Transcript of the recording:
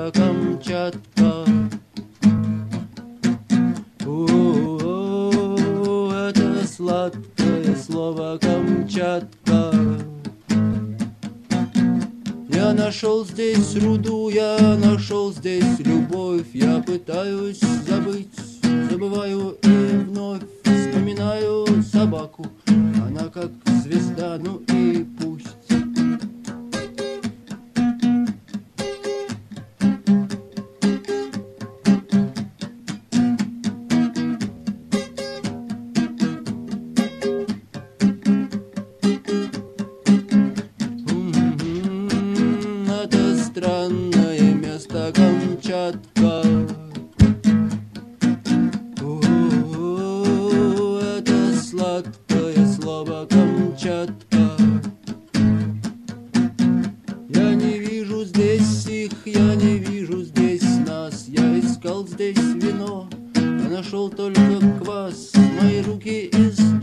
место Камчатка. О, это сладкое слово Камчатка. Я нашел здесь руду, я нашел здесь любовь. Я пытаюсь забыть, забываю и вновь вспоминаю собаку. Она как звезда, ну и пусть. Это странное место Камчатка. Это сладкое слово Камчатка. Я не вижу здесь их, я не вижу здесь нас. Я искал здесь вино, а нашел только квас. Мои руки из